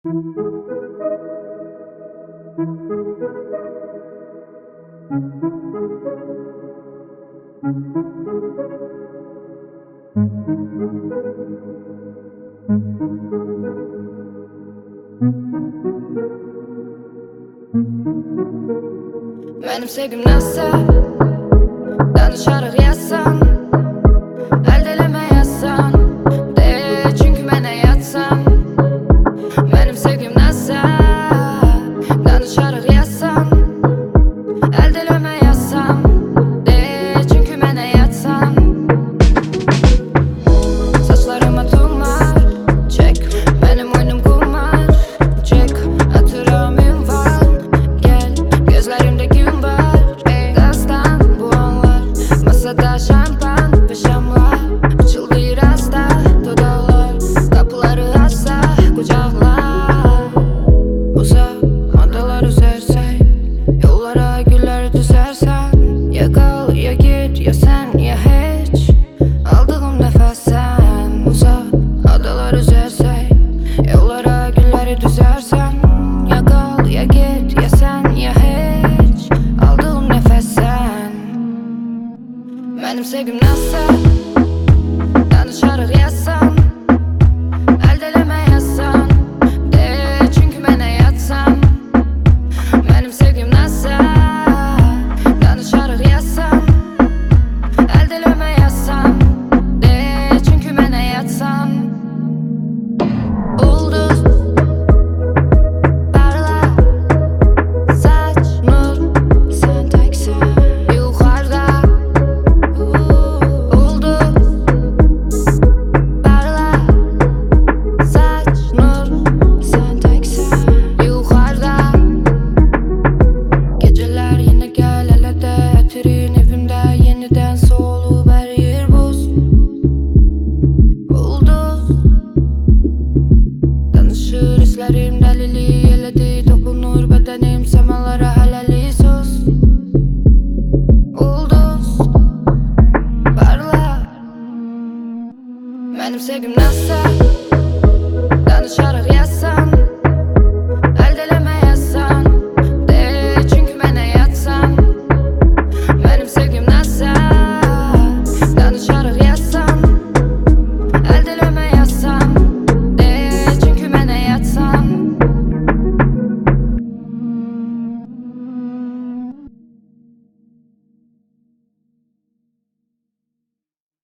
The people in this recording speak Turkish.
Benim sevgim nasıl? Danışarak yazsan, eldeleme yazsan, de çünkü mene yatsan. Benim sevgim nasıl? Danışarak yazsan, eldeleme yazsan, de çünkü mene yatsan. Saçlarıma tumar, çek, benim oyunum kumar, çek, hatıram ünvan, gel, gözlerimde gün var, gazdan bu anlar, masada şampan ve şamlar, açıldı rasta, dudaklar, kapıları açsa, kucaklar, uzak, adalar üzersen, yollara güller düzersen, ya kal ya git ya sen ya hiç, aldığım nefesten, uzak, adalar üzersen, yollara gülleri düzersen, ya kal ya git ya sen ya hiç, aldığım nefesten. Benim sevgim nasıl? Danışarak yazsan, eldeleme yazsan, de çünkü mene yatsan. Benim sevgim nasıl? Danışarak yazsan, eldeleme yazsan, de çünkü mene yatsan. Ulduz parla, saç nur, sen teksin yukarıda. Ulduz parla, saç nur, sen teksin yukarıda. Geceler yine gel hele de, etirin evimde yeniden soğulup her yer buz. Ulduz danışır hislerim delili eledi, dokunur bedenim semalara helali sus. Ulduz parla, benim sevgim nasıl? Danışarak yazsan,